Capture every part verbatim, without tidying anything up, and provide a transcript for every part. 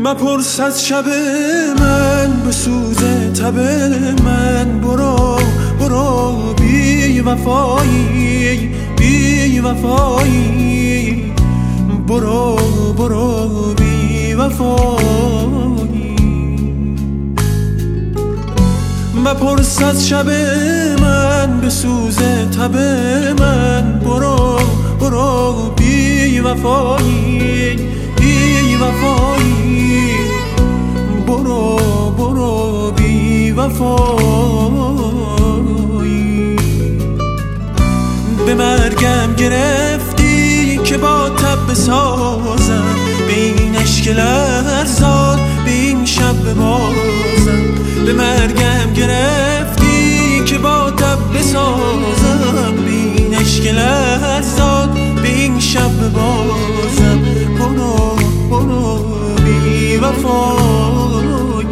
مپرس از شب من به سوز تب من، برو برو بی وفایی بی وفایی، برو برو بی وفایی. مپرس از شب من به سوز تب من، برو برو بی وفایی بی وفایی، برو برو بی وفایی. به مرگم گرفتی که با تب بسازم، به این عشق لرزان به این شب ببازم. به مرگم گرفتی که با تب بسازم، به این عشق لرزان به این شب ببازم. برو برو بی وفایی.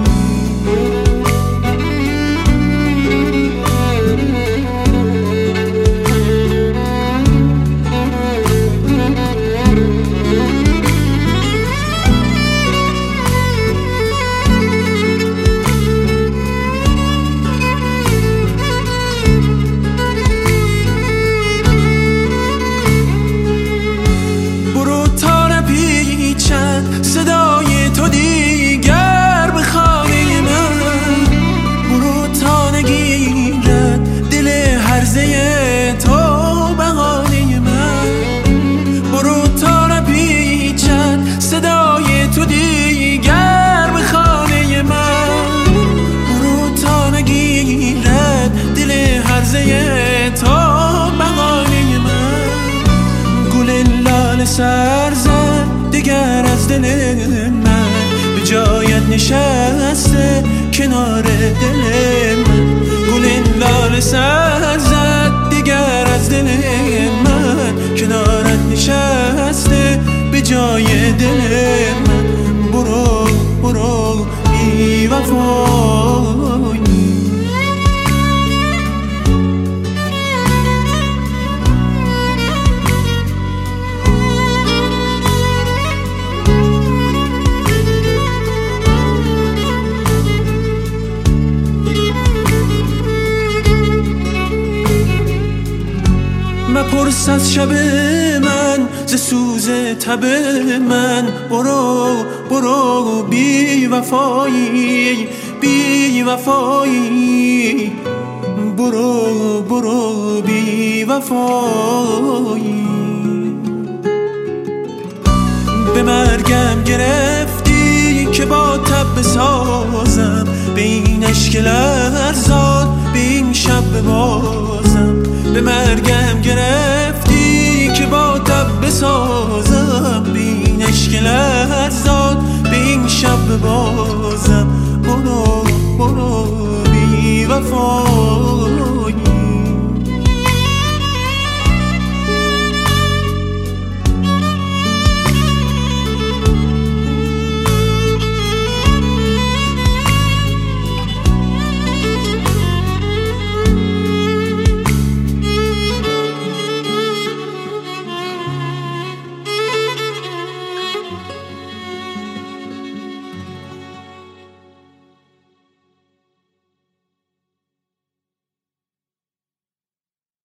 صدای تو دیگر به خانه من، برو تا نگیرد دل هرزه تو بهانه من. برو تا نپیچد صدای تو دیگر به خانه من، برو تا نگیرد دل هرزه تو بهانه من. گل لاله سر زد دیگر از دل من، به جایت نشسته کنار دل من. گل لاله سر زد دیگر از دل من، کنارت نشسته به جای دل من. برو برو بی وفایی. مپرس از شب من ز سوز تب من، برو برو بی وفایی بی وفایی، برو برو بی وفایی. به مرگم گرفتی که با تب بسازم، به این عشق لرزان به این شب ببازم. به مرگم گرفتی که با تب بسازم، به این عشق لرزان به این شب ببازم. برو برو بی وفا.